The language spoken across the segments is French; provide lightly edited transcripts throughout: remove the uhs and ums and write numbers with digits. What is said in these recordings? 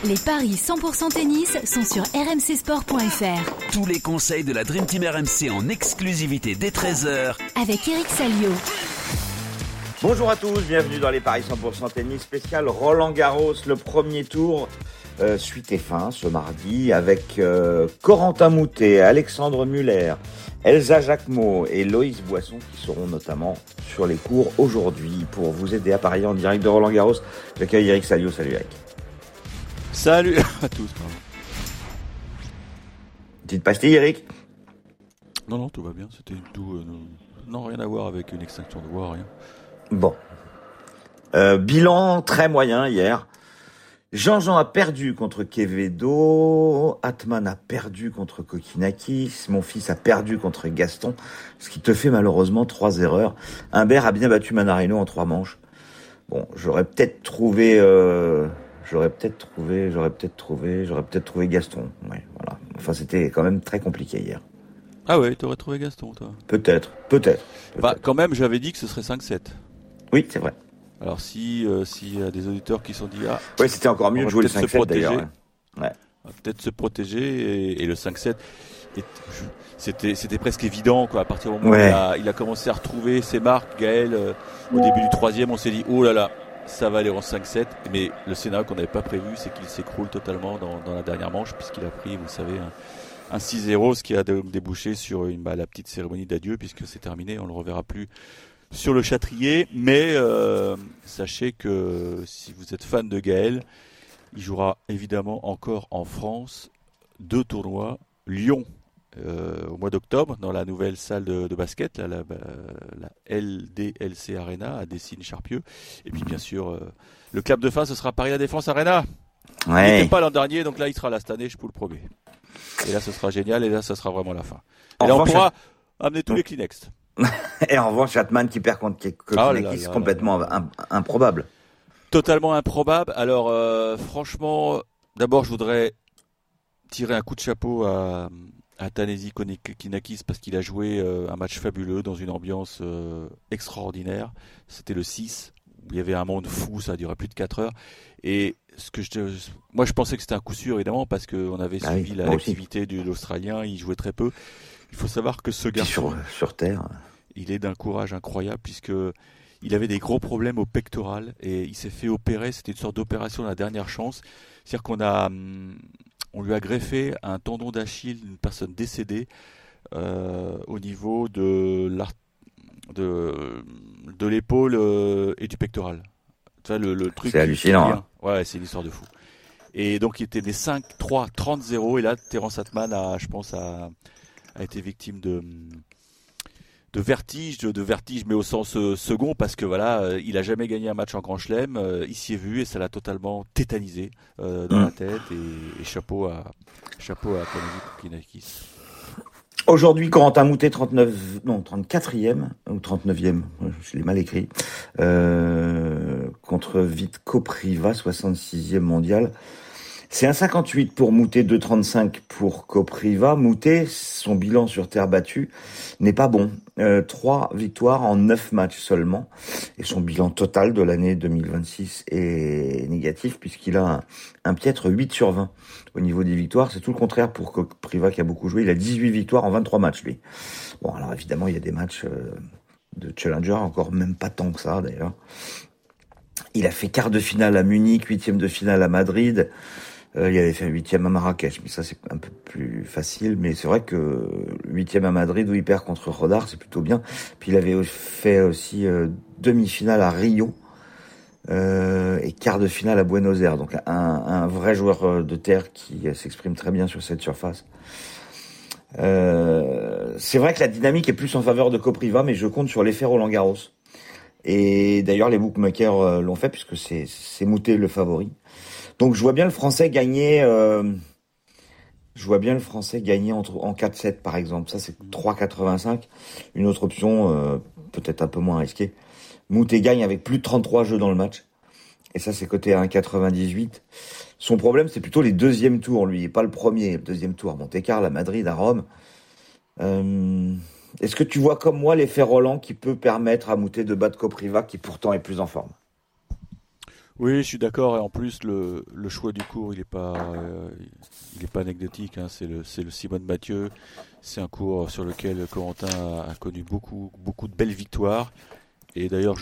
Les paris 100% tennis sont sur rmcsport.fr. Tous les conseils de la Dream Team RMC en exclusivité dès 13h avec Eric Salio. Bonjour à tous, bienvenue dans les paris 100% tennis spécial Roland Garros, le premier tour suite et fin ce mardi avec Corentin Moutet, Alexandre Muller, Elsa Jacquemot et Loïs Boisson qui seront notamment sur les cours aujourd'hui pour vous aider à parier en direct de Roland Garros. J'accueille Eric Salio, salut Eric. Salut à tous. Petite pastille Eric? Non, tout va bien, c'était tout... non, rien à voir avec une extinction de voix, rien. Bon. Bilan très moyen hier. Jean-Jean a perdu contre Quevedo, Atman a perdu contre Kokinakis, mon fils a perdu contre Gaston, ce qui te fait malheureusement 3 erreurs. Humbert a bien battu Manarino en 3 manches. Bon, j'aurais peut-être trouvé Gaston. Ouais, voilà. Enfin, c'était quand même très compliqué hier. Ah ouais, t'aurais trouvé Gaston, toi? Peut-être. Bah, quand même, j'avais dit que ce serait 5-7. Oui, c'est vrai. Alors s'il y a des auditeurs qui se sont dit ouais, c'était encore mieux de jouer le 5-7 d'ailleurs. Ouais. On va peut-être se protéger et le 5-7 c'était presque évident quoi. À partir du moment où il a commencé à retrouver ses marques, Gaël au début du troisième, on s'est dit oh là là, ça va aller en 5-7. Mais le scénario qu'on n'avait pas prévu, c'est qu'il s'écroule totalement dans la dernière manche puisqu'il a pris, vous savez, un 6-0, ce qui a débouché sur la petite cérémonie d'adieu puisque c'est terminé, on le reverra plus sur le Châtrier, mais sachez que si vous êtes fan de Gaël, il jouera évidemment encore en France 2 tournois, Lyon au mois d'octobre dans la nouvelle salle de basket, la LDLC Arena à Dessines-Charpieu, et puis bien sûr le clap de fin ce sera Paris La Défense Arena. Ouais. Il n'était pas l'an dernier, donc là il sera là cette année, je peux le promets. Et là ce sera génial, et là ce sera vraiment la fin. Et là on pourra amener tous les Kleenex. Et en revanche, Atman qui perd contre Kokinakis, c'est complètement improbable. Totalement improbable. Alors, franchement, d'abord, je voudrais tirer un coup de chapeau à Thanasi Kokinakis parce qu'il a joué un match fabuleux dans une ambiance extraordinaire. C'était le 6, où il y avait un monde fou, ça a duré plus de 4 heures. Et moi, je pensais que c'était un coup sûr, évidemment, parce qu'on avait suivi l'activité de l'Australien, il jouait très peu. Il faut savoir que ce garçon, sur terre, il est d'un courage incroyable puisque il avait des gros problèmes au pectoral et il s'est fait opérer. C'était une sorte d'opération de la dernière chance. C'est-à-dire on lui a greffé un tendon d'Achille d'une personne décédée au niveau de l'épaule et du pectoral. Tu vois, le truc. C'est hallucinant. Hein. Ouais, c'est une histoire de fou. Et donc il était des 5-3, 30-0 et là Terence Atman a été victime de vertige, mais au sens second, parce que voilà, il a jamais gagné un match en Grand Chelem, il s'y est vu et ça l'a totalement tétanisé dans la tête, et chapeau à Thanasi Kokinakis. Aujourd'hui, Corentin Moutet, 34e, ou 39e, je l'ai mal écrit, contre Vitko Priva, 66e mondial. C'est un 58 pour Moutet, 2,35 pour Kopriva. Moutet, son bilan sur terre battue n'est pas bon. 3 victoires en 9 matchs seulement. Et son bilan total de l'année 2026 est négatif puisqu'il a un piètre 8 sur 20 au niveau des victoires. C'est tout le contraire pour Kopriva qui a beaucoup joué. Il a 18 victoires en 23 matchs, lui. Bon, alors évidemment, il y a des matchs de Challenger, encore même pas tant que ça d'ailleurs. Il a fait quart de finale à Munich, 8e de finale à Madrid. Il avait fait 8e à Marrakech, mais ça c'est un peu plus facile. Mais c'est vrai que 8e à Madrid où il perd contre Rodar, c'est plutôt bien. Puis il avait fait aussi demi-finale à Rio et quart de finale à Buenos Aires. Donc un vrai joueur de terre qui s'exprime très bien sur cette surface. C'est vrai que la dynamique est plus en faveur de Kopriva, mais je compte sur l'effet Roland Garros. Et d'ailleurs les bookmakers l'ont fait puisque c'est Moutet le favori. Donc je vois bien le Français gagner en 4-7 par exemple. Ça c'est 3,85. Une autre option peut-être un peu moins risquée. Moutet gagne avec plus de 33 jeux dans le match. Et ça c'est coté à 1,98. Son problème c'est plutôt les deuxièmes tours, lui, et pas le premier. Le deuxième tour à Monte-Carlo, à Madrid, à Rome. Est-ce que tu vois comme moi l'effet Roland qui peut permettre à Moutet de battre Kopriva qui pourtant est plus en forme? Oui, je suis d'accord. Et en plus, le choix du cours, il est pas anecdotique. Hein. C'est le Simone Mathieu. C'est un cours sur lequel Corentin a connu beaucoup de belles victoires. Et d'ailleurs,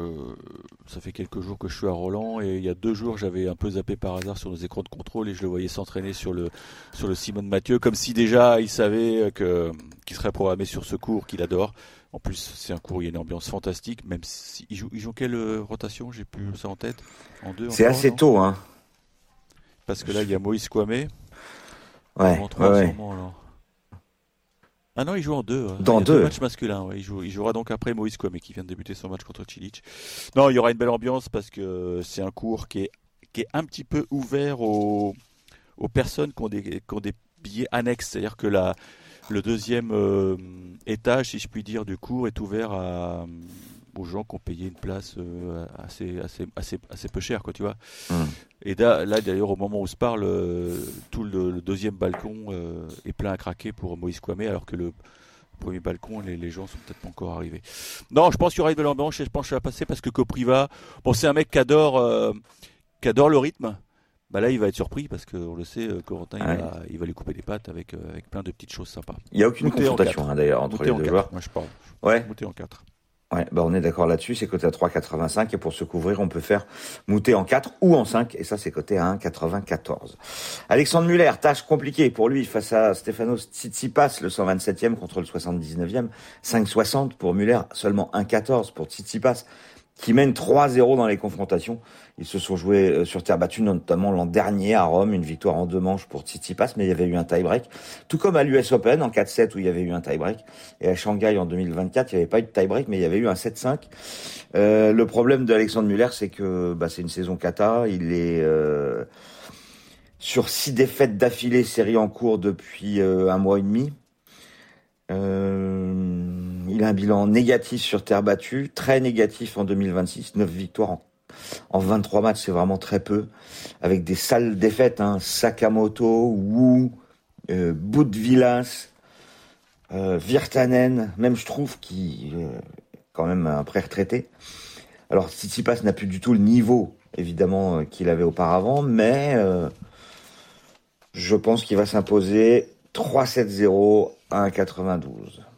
ça fait quelques jours que je suis à Roland, et il y a 2 jours, j'avais un peu zappé par hasard sur nos écrans de contrôle et je le voyais s'entraîner sur le Simone Mathieu, comme si déjà il savait qu'il serait programmé sur ce cours qu'il adore. En plus, c'est un cours où il y a une ambiance fantastique, même si ils jouent quelle rotation? J'ai plus ça en tête. En 2. C'est encore, assez non tôt, hein. Parce que là, il y a Moïse Kwame. Ouais. En 3, sûrement, alors. Ah non, il joue en 2. Dans il y a 2 matchs masculins. Ouais. Il jouera donc après Moïse Kwame qui vient de débuter son match contre Cilic. Non, il y aura une belle ambiance parce que c'est un cours qui est un petit peu ouvert aux personnes qui ont des billets annexes. C'est-à-dire que le deuxième étage, si je puis dire, du cours est ouvert aux gens qui ont payé une place assez peu cher, quoi, tu vois. Et là, d'ailleurs, au moment où on se parle, tout le deuxième balcon est plein à craquer pour Moïse Kwame, alors que le premier balcon, les gens sont peut-être pas encore arrivés. Non, je pense qu'il y aura une belle ambiance et je pense que ça va passer parce que Kopriva, bon, c'est un mec qui adore le rythme. Bah là, il va être surpris parce qu'on le sait, Corentin, il va lui couper les pattes avec plein de petites choses sympas. Il n'y a aucune confrontation, d'ailleurs, entre les deux joueurs. Moi, je parle. Ouais. Moutet en 4. Ouais, on est d'accord là-dessus, c'est coté à 3,85 et pour se couvrir, on peut faire Moutet en 4 ou en 5 et ça c'est coté à 1,94. Alexandre Muller, tâche compliquée pour lui face à Stefanos Tsitsipas, le 127e contre le 79e, 5,60 pour Muller, seulement 1,14 pour Tsitsipas qui mène 3-0 dans les confrontations. Ils se sont joués sur terre battue, notamment l'an dernier à Rome, une victoire en 2 manches pour Tsitsipas, mais il y avait eu un tie-break. Tout comme à l'US Open en 4-7 où il y avait eu un tie-break. Et à Shanghai en 2024, il n'y avait pas eu de tie-break, mais il y avait eu un 7-5. Le problème d'Alexandre Muller, c'est que c'est une saison cata. Il est sur 6 défaites d'affilée, série en cours depuis 1 mois et demi. Il a un bilan négatif sur terre battue, très négatif en 2026, 9 victoires en 23 matchs, c'est vraiment très peu, avec des sales défaites, Sakamoto, Wu, Boudvilas, Virtanen, même je trouve qu'il quand même un pré-retraité. Alors Tsitsipas n'a plus du tout le niveau, évidemment, qu'il avait auparavant, mais je pense qu'il va s'imposer 3-7-0 à 1,92.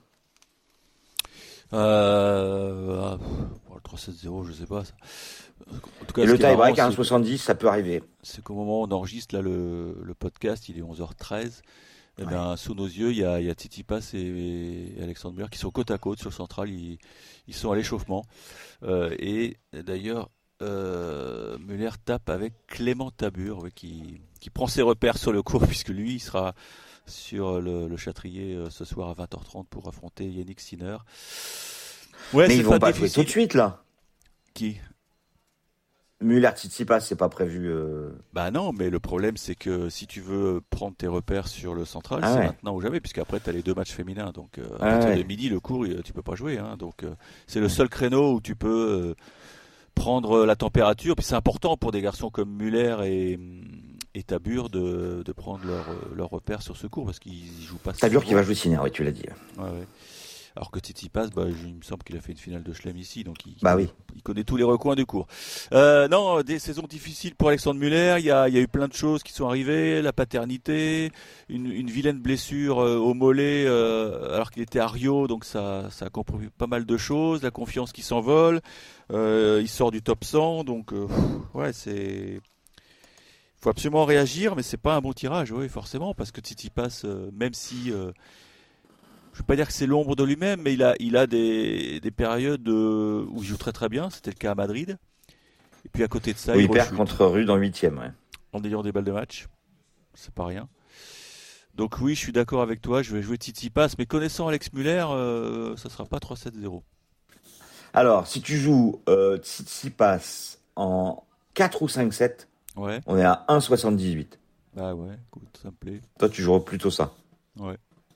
Le 3-7-0, je sais pas. Ça. En tout cas, et le tie-break à 1,70, ça peut arriver. C'est qu'au moment où on enregistre là, le podcast, il est 11h13. Et bien, sous nos yeux, il y a Tsitsipas et Alexandre Muller qui sont côte à côte sur le central. Ils sont à l'échauffement. Et d'ailleurs, Muller tape avec Clément Tabur, qui prend ses repères sur le court, puisque lui, il sera sur le Châtrier ce soir à 20h30 pour affronter Yannick Sinner. Ouais, mais ils vont pas jouer tout de suite, là. Qui? Muller Tsitsipas, c'est pas prévu. Bah non, mais le problème c'est que si tu veux prendre tes repères sur le central, c'est maintenant ou jamais, puisqu'après tu as les 2 matchs féminins, donc à partir de midi le cours tu peux pas jouer, donc c'est le seul créneau où tu peux prendre la température. Puis c'est important pour des garçons comme Muller et Tabur de prendre leur repère sur ce cours parce qu'ils jouent pas. Tabur qui va jouer Sinner, oui, tu l'as dit. Ouais. Alors que Tsitsipas, il me semble qu'il a fait une finale de Chelem ici, donc il connaît tous les recoins du cours. Non, des saisons difficiles pour Alexandre Muller. Il y a eu plein de choses qui sont arrivées, la paternité, une vilaine blessure au mollet alors qu'il était à Rio, donc ça a compromis pas mal de choses. La confiance qui s'envole, il sort du top 100, donc c'est. Faut absolument réagir, mais c'est pas un bon tirage, oui, forcément, parce que Tsitsipas, même si je ne veux pas dire que c'est l'ombre de lui-même, mais il a des périodes où il joue très très bien. C'était le cas à Madrid. Et puis à côté de ça, il perd contre Rude en 8e. Ouais. En ayant des balles de match. C'est pas rien. Donc oui, je suis d'accord avec toi. Je vais jouer Tsitsipas. Mais connaissant Alex Muller, ça ne sera pas 3-7-0. Alors, si tu joues Tsitsipas en 4 ou 5-7, on est à 1,78. Bah ouais, écoute, ça me plaît. Toi, tu joueras plutôt ça. Ouais.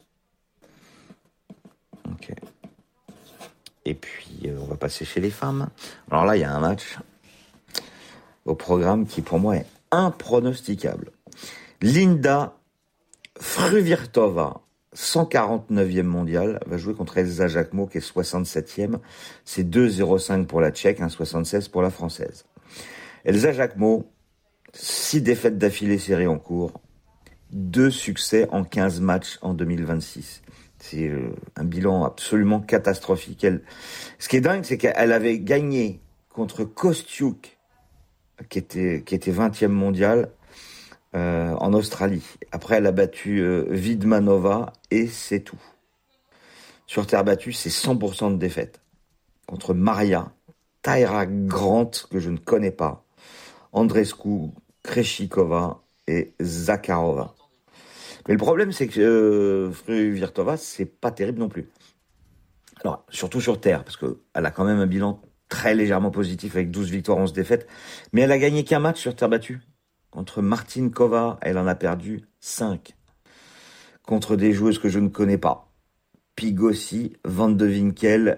Ok. Et puis, on va passer chez les femmes. Alors là, il y a un match au programme qui, pour moi, est impronosticable. Linda Fruvirtova, 149e mondiale, va jouer contre Elsa Jacquemot, qui est 67e. C'est 2,05 pour la Tchèque, 1,76 pour la Française. Elsa Jacquemot, 6 défaites d'affilée série en cours, 2 succès en 15 matchs en 2026. C'est un bilan absolument catastrophique. Ce qui est dingue, c'est qu'elle avait gagné contre Kostiuk, qui était 20e mondial, en Australie. Après, elle a battu Vidmanova et c'est tout. Sur terre battue, c'est 100% de défaite. Contre Maria, Tyra Grant, que je ne connais pas, Andreescu, Krejcikova et Zakharova. Mais le problème, c'est que Fruhvirtova, c'est pas terrible non plus. Alors, surtout sur terre, parce que elle a quand même un bilan très légèrement positif avec 12 victoires, 11 défaites. Mais elle a gagné qu'un match sur terre battue. Contre Martinkova, elle en a perdu 5. Contre des joueuses que je ne connais pas. Pigossi, Van de Winkel,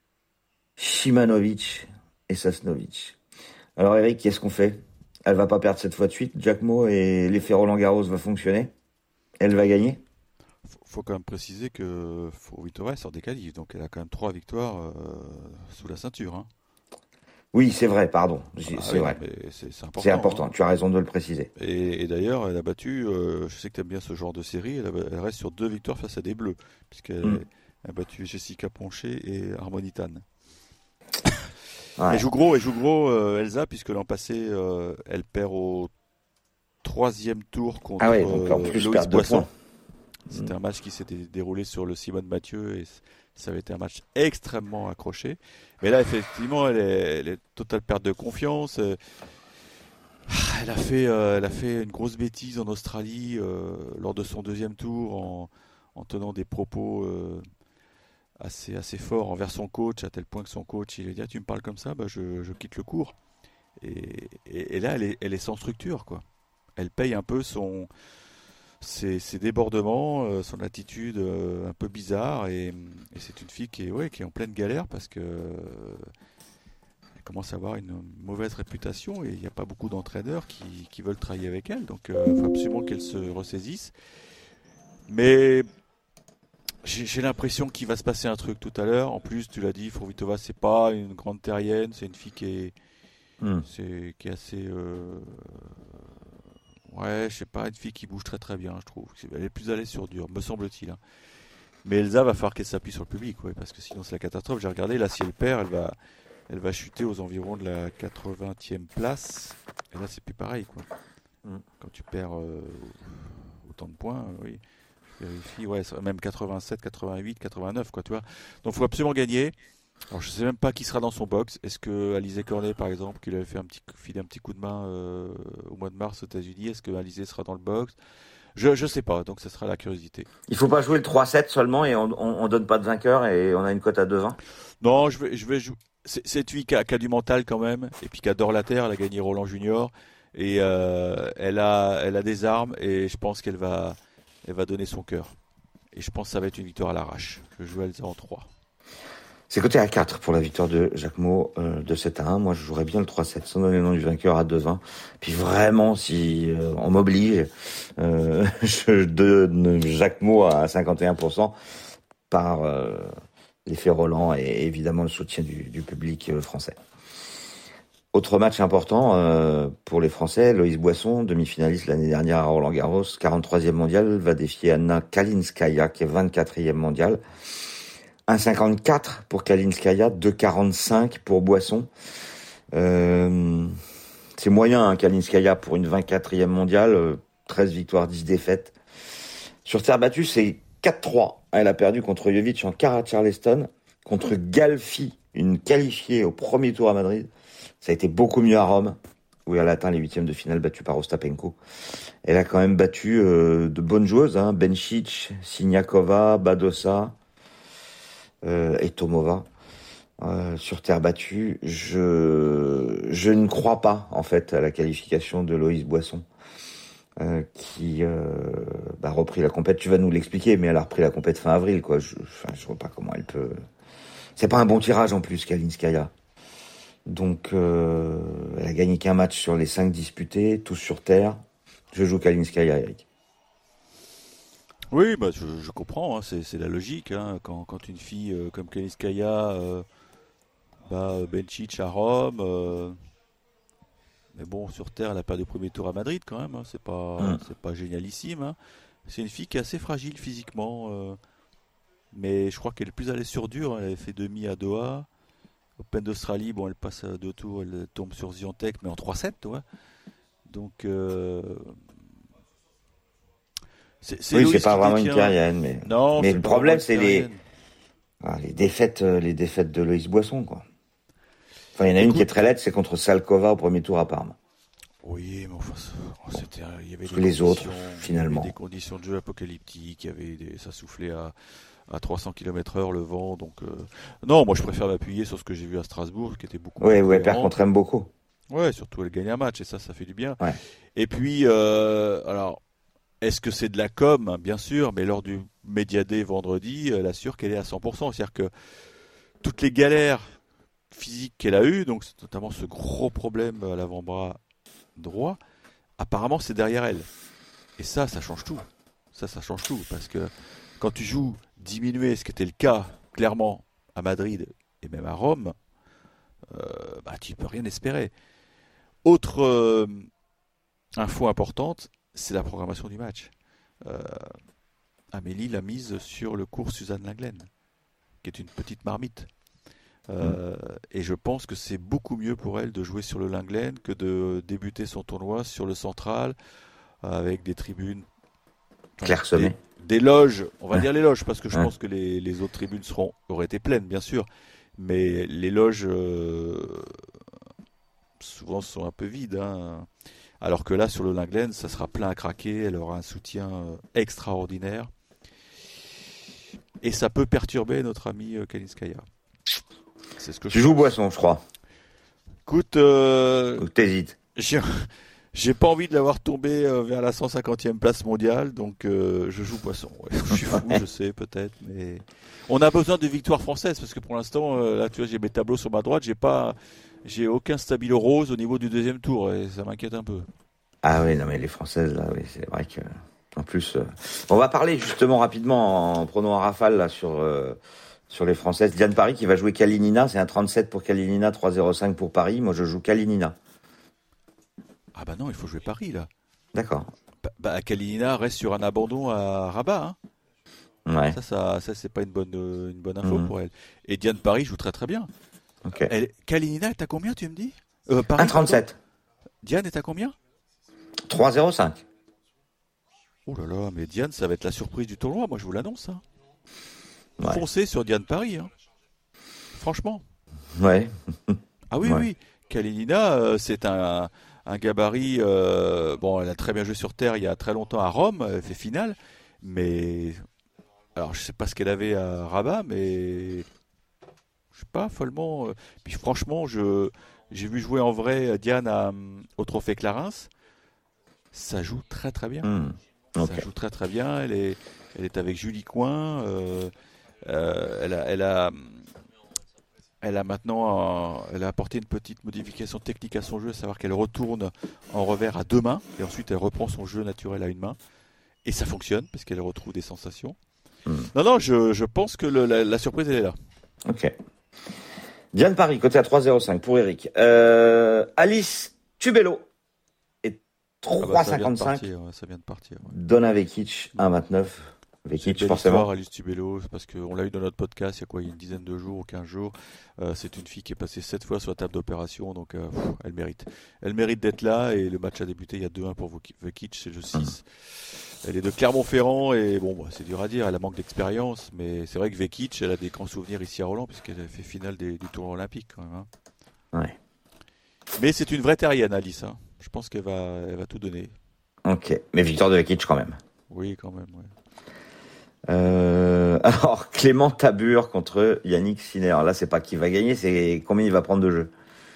Shimanovic et Sasnovic. Alors Eric, qu'est-ce qu'on fait? Elle va pas perdre cette fois de suite. Jacquemot et l'effet Roland-Garros va fonctionner. Elle va gagner. Faut quand même préciser que Fruhvirtova sort des qualifs, donc elle a quand même 3 victoires sous la ceinture. Hein. Oui, c'est vrai, pardon. C'est vrai. C'est important. C'est important, hein. Tu as raison de le préciser. Et d'ailleurs, elle a battu, je sais que tu aimes bien ce genre de série, elle reste sur 2 victoires face à des Bleus, puisqu'elle a battu Jessica Poncher et Harmonitane. Ouais. Elle joue gros, Elsa, puisque l'an passé, elle perd au 3e tour contre donc en plus, Loïs Boisson. points. C'était un match qui s'était déroulé sur le Simone Mathieu et ça avait été un match extrêmement accroché. Mais là, effectivement, elle est totale perte de confiance. Elle a fait une grosse bêtise en Australie lors de son 2e tour en tenant des propos assez forts envers son coach, à tel point que son coach il lui a dit tu me parles comme ça, je quitte le cours. Et là, elle est sans structure, quoi. Elle paye un peu ses débordements, son attitude un peu bizarre, et c'est une fille qui est en pleine galère parce que elle commence à avoir une mauvaise réputation et il n'y a pas beaucoup d'entraîneurs qui veulent travailler avec elle, donc il faut absolument qu'elle se ressaisisse. Mais j'ai l'impression qu'il va se passer un truc tout à l'heure. En plus, tu l'as dit, Fruhvirtova, c'est pas une grande terrienne, c'est une fille qui est assez ouais, je sais pas, une fille qui bouge très très bien, je trouve. Elle est plus à l'aise sur dur, me semble-t-il. Hein. Mais Elsa va falloir qu'elle s'appuie sur le public, ouais, parce que sinon c'est la catastrophe. J'ai regardé, là, si elle perd, elle va chuter aux environs de la 80e place. Et là, c'est plus pareil, quoi. Quand tu perds autant de points, oui. Je vérifie, ouais, même 87, 88, 89, quoi, tu vois. Donc, il faut absolument gagner. Alors, je sais même pas qui sera dans son box. Est-ce que Alizé Cornet, par exemple, qui lui avait filé un petit coup de main au mois de mars aux États-Unis, est-ce que Alizé sera dans le box? Je sais pas, donc ça sera la curiosité. Il faut pas jouer le 3-7 seulement et on donne pas de vainqueur et on a une cote à 2,20. Non, je vais jouer. C'est une fille qui a du mental quand même, et puis qui adore la terre. Elle a gagné Roland Junior et elle a des armes et je pense qu'elle va donner son cœur. Et je pense que ça va être une victoire à l'arrache. Je joue Elsa en 3. C'est coté à 4 pour la victoire de Jacquemot de 7-1. Moi, je jouerais bien le 3-7 sans donner le nom du vainqueur à 2,20. Puis vraiment, si on m'oblige, je donne Jacquemot à 51% par l'effet Roland et évidemment le soutien du public français. Autre match important pour les Français, Loïs Boisson, demi-finaliste l'année dernière à Roland-Garros, 43e mondial, va défier Anna Kalinskaya, qui est 24e mondiale. 1,54 pour Kalinskaya, 2,45 pour Boisson. C'est moyen, hein, Kalinskaya pour une 24e mondiale, 13 victoires, 10 défaites. Sur terre battue, c'est 4-3. Elle a perdu contre Jovic en quart à Charleston, contre Galfi, une qualifiée au premier tour à Madrid. Ça a été beaucoup mieux à Rome, où elle a atteint les 8e de finale battue par Ostapenko. Elle a quand même battu de bonnes joueuses, hein, Bencic, Siniakova, Badosa et Tomova. Sur terre battue, je ne crois pas en fait à la qualification de Loïs Boisson, qui a repris la compète. Tu vas nous l'expliquer, mais elle a repris la compète fin avril, quoi. Je vois pas comment elle peut. C'est pas un bon tirage en plus, Kalinskaya. Donc, elle a gagné qu'un match sur les 5 disputés, tous sur terre. Je joue Kalinskaya, Eric. Oui, je comprends, hein, c'est la logique. Hein, quand une fille comme Kalinskaya bat Bencic à Rome, Mais bon, sur terre, elle a perdu le premier tour à Madrid quand même. Hein. C'est pas génialissime. Hein. C'est une fille qui est assez fragile physiquement. Mais je crois qu'elle est plus à l'aise sur dur. Hein. Elle avait fait demi à Doha. Open d'Australie, bon, elle passe à 2 tours. Elle tombe sur Swiatek, mais en 3-7, tu vois. Donc... c'est pas vraiment une terrienne, mais non, le problème c'est les défaites de Loïs Boisson, quoi. Enfin, il y en a une qui est très laide, c'est contre Salkova au premier tour à Parme. Oui, mais enfin, il y avait les autres, finalement, des conditions de jeu apocalyptiques, ça soufflait à 300 km/h le vent, donc non, moi je préfère m'appuyer sur ce que j'ai vu à Strasbourg, qui était beaucoup. Oui, elle perd contre Mboko. Ouais, surtout elle gagne un match et ça fait du bien. Ouais. Et puis, alors. Est-ce que c'est de la com? Bien sûr, mais lors du Media Day vendredi, elle assure qu'elle est à 100%. C'est-à-dire que toutes les galères physiques qu'elle a eues, donc notamment ce gros problème à l'avant-bras droit, apparemment c'est derrière elle. Et ça change tout. Ça change tout. Parce que quand tu joues diminué, ce qui était le cas clairement à Madrid et même à Rome, tu ne peux rien espérer. Autre info importante, c'est la programmation du match. Amélie l'a mise sur le cours Suzanne Lenglen, qui est une petite marmite. Et je pense que c'est beaucoup mieux pour elle de jouer sur le Lenglen que de débuter son tournoi sur le central, avec des tribunes clairsemées. Des loges, on va dire les loges, parce que je pense que les autres tribunes auraient été pleines, bien sûr. Mais les loges, souvent, sont un peu vides, hein. Alors que là, sur le Lenglen, ça sera plein à craquer. Elle aura un soutien extraordinaire. Et ça peut perturber notre amie Kalinskaya. C'est ce que tu joues Boisson, je crois. Écoute, t'hésites. J'ai pas envie de l'avoir tombé vers la 150e place mondiale, donc je joue Boisson. Ouais. Je suis fou, je sais, peut-être, mais on a besoin de victoires françaises parce que pour l'instant, là, tu vois, j'ai mes tableaux sur ma droite, j'ai aucun stabilo rose au niveau du deuxième tour et ça m'inquiète un peu. Ah oui, non mais les Françaises là, oui, c'est vrai que en plus, on va parler justement rapidement en prenant un rafale là sur les Françaises. Diane Paris qui va jouer Kalinina, c'est un 37 pour Kalinina, 3,05 pour Paris. Moi, je joue Kalinina. Ah bah non, il faut jouer Paris là. D'accord. Kalinina reste sur un abandon à Rabat. Hein. Ouais. Ça c'est pas une bonne info pour elle. Et Diane Paris joue très très bien. Okay. Kalinina est à combien, tu me dis Paris, 1,37. Diane est à combien? 3,05. Oh là là, mais Diane, ça va être la surprise du tournoi, moi je vous l'annonce. Hein. Ouais. Foncez sur Diane Paris. Hein. Franchement. Ouais. Ah oui, oui. Kalinina, c'est un gabarit. Bon, elle a très bien joué sur terre il y a très longtemps à Rome, elle fait finale. Mais. Alors, je sais pas ce qu'elle avait à Rabat, mais. Je sais pas, follement. Puis franchement, j'ai vu jouer en vrai Diane au Trophée Clarins. Ça joue très très bien. Okay. Ça joue très très bien. Elle est avec Julie Coin. Elle a maintenant elle a apporté une petite modification technique à son jeu, à savoir qu'elle retourne en revers à 2 mains et ensuite elle reprend son jeu naturel à 1 main. Et ça fonctionne parce qu'elle retrouve des sensations. Non, je pense que la surprise elle est là. Ok. Diane Paris, côté à 3,05 pour Eric. Alice Tubello est 3,55. Ça vient de partir. Ouais. Donna Vekic, 1,29. Vekic, forcément. Histoire, Alice Tubello, parce qu'on l'a eu dans notre podcast il y a une dizaine de jours ou 15 jours. C'est une fille qui est passée 7 fois sur la table d'opération, donc elle mérite. Elle mérite d'être là et le match a débuté il y a 2-1 pour Vekic, c'est le 6. Elle est de Clermont-Ferrand et bon, c'est dur à dire, elle a manque d'expérience, mais c'est vrai que Vekic, elle a des grands souvenirs ici à Roland puisqu'elle a fait finale du tournoi olympique quand même. Hein. Ouais. Mais c'est une vraie terrienne, Alice. Hein. Je pense qu'elle va tout donner. Ok, mais victoire de Vekic quand même. Oui, quand même, ouais. Alors, Clément Tabur contre Yannick Sinner. Là, c'est pas qui va gagner, c'est combien il va prendre de jeu.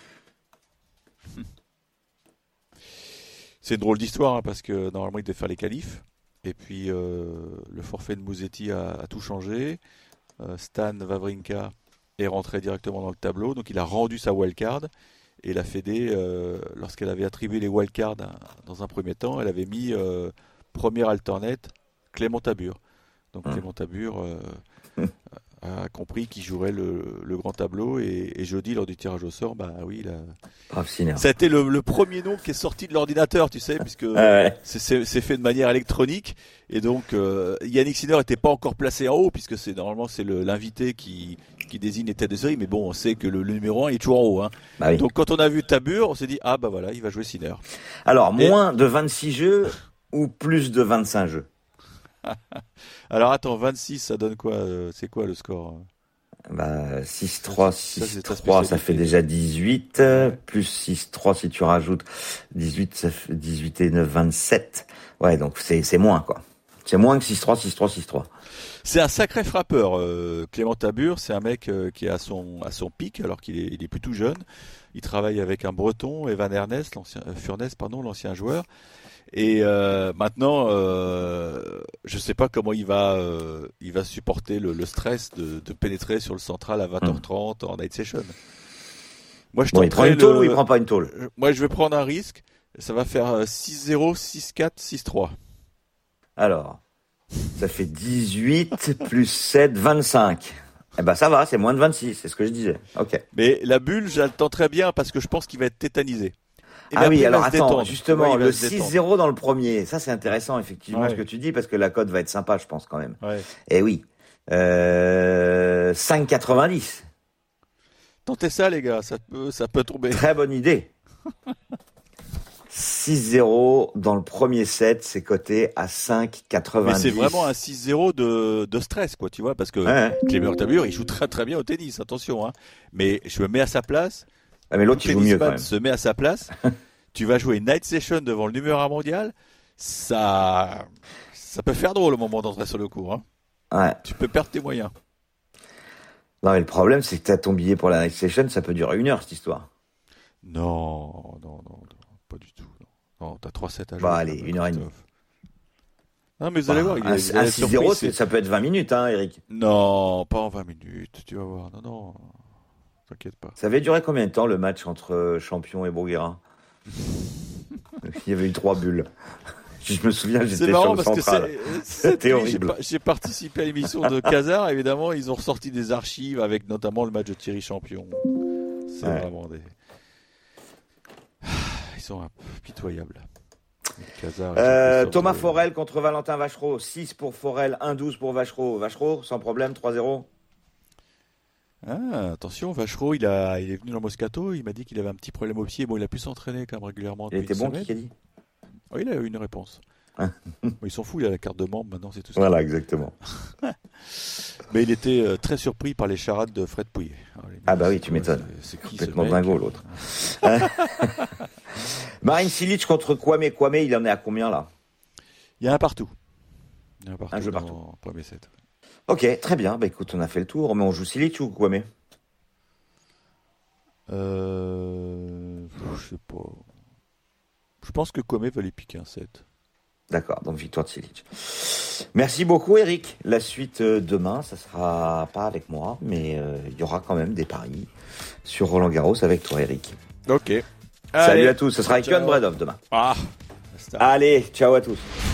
C'est une drôle d'histoire, hein, parce que normalement, il devait faire les qualifs. Et puis, le forfait de Musetti a tout changé. Stan Wawrinka est rentré directement dans le tableau. Donc, il a rendu sa wildcard. Et la Fédé, lorsqu'elle avait attribué les wildcards dans un premier temps, elle avait mis premier alternate Clément Tabur. Donc Clément Tabur a compris qu'il jouerait le grand tableau et jeudi lors du tirage au sort, bah oui, ça a été le premier nom qui est sorti de l'ordinateur, tu sais, puisque c'est fait de manière électronique et donc Yannick Sinner n'était pas encore placé en haut puisque normalement c'est l'invité qui désigne les têtes de série, mais bon, on sait que le numéro 1 est toujours en haut, hein. Bah oui. Donc quand on a vu Tabur, on s'est dit bah voilà, il va jouer Sinner. Alors moins de 26 jeux ou plus de 25 jeux? Alors attends, 26, ça donne quoi? C'est quoi le score? 6-3, 6-3, ça fait déjà 18, plus 6-3 si tu rajoutes 18, ça fait 18 et 9, 27. Ouais, donc c'est moins, quoi. C'est moins que 6-3, 6-3, 6-3. C'est un sacré frappeur, Clément Tabur. C'est un mec qui est à son pic, alors qu'il est plus tout jeune. Il travaille avec un Breton, Evan Ernest, Furness, l'ancien joueur. Et maintenant, je sais pas comment il va supporter le stress de pénétrer sur le central à 20h30 en night session. Moi, il prend une tôle ou il prend pas une tôle? Moi, je vais prendre un risque. Ça va faire 6-0, 6-4, 6-3. Alors, ça fait 18 plus 7, 25. Eh ben ça va, c'est moins de 26, c'est ce que je disais. Ok. Mais la bulle, j'attends très bien parce que je pense qu'il va être tétanisé. Oui, alors attends, justement, le 6-0 dans le premier, ça c'est intéressant effectivement ce que tu dis parce que la cote va être sympa, je pense quand même. Ouais. Et oui, 5,90. Tentez ça les gars, ça peut tomber. Très bonne idée. 6-0 dans le premier set, c'est coté à 5,90. Mais c'est vraiment un 6-0 de stress, quoi, tu vois, parce que Clément Tabur, il joue très très bien au tennis, attention, hein. Mais je me mets à sa place. Mais l'autre, il joue mieux quand même. Se met à sa place. Tu vas jouer night session devant le numéro 1 mondial. Ça peut faire drôle au moment d'entrer sur le court, hein. Ouais. Tu peux perdre tes moyens. Non, mais le problème, c'est que t'as ton billet pour la night session, ça peut durer 1 heure, cette histoire. Non, pas du tout. Non, t'as 3-7 à jouer. Allez, 1h30. Non, mais vous allez voir. Un 6-0, ça peut être 20 minutes, hein, Eric. Non, pas en 20 minutes, tu vas voir. Non. T'inquiète pas. Ça avait duré combien de temps le match entre Champion et Bruguera? Il y avait eu 3 bulles. Je me souviens, j'étais sur le central. C'était horrible. J'ai participé à l'émission de Casar. Évidemment, ils ont ressorti des archives avec notamment le match de Thierry Champion. C'est vraiment des... Ils sont pitoyables. Thomas Forel contre Valentin Vachereau. 6 pour Forel, 1-12 pour Vachereau. Vachereau, sans problème, 3-0. Attention, Vachereau, il est venu dans Moscato, il m'a dit qu'il avait un petit problème au pied. Bon, il a pu s'entraîner quand même régulièrement. Il était bon, qui a dit? Il a eu une réponse. Ils sont fous, il a la carte de membre, maintenant c'est tout ça. Voilà, exactement. Mais il était très surpris par les charades de Fred Pouillet. Oui, tu m'étonnes. C'est complètement dingo l'autre. Marin Cilic contre Kwame. Kwame, il en est à combien là? Il y a un partout. Un jeu partout. Dans premier set. Ok, très bien. Écoute, on a fait le tour. Mais on joue Cilic ou Kwame? Je sais pas. Je pense que Kwame va lui piquer un set. D'accord, donc victoire de Cilic. Merci beaucoup Eric. La suite demain, ça sera pas avec moi, mais il y aura quand même des paris sur Roland Garros avec toi Eric. Ok. Salut à tous, ce sera avec Johan Bredov demain. Ah. Allez, ciao à tous.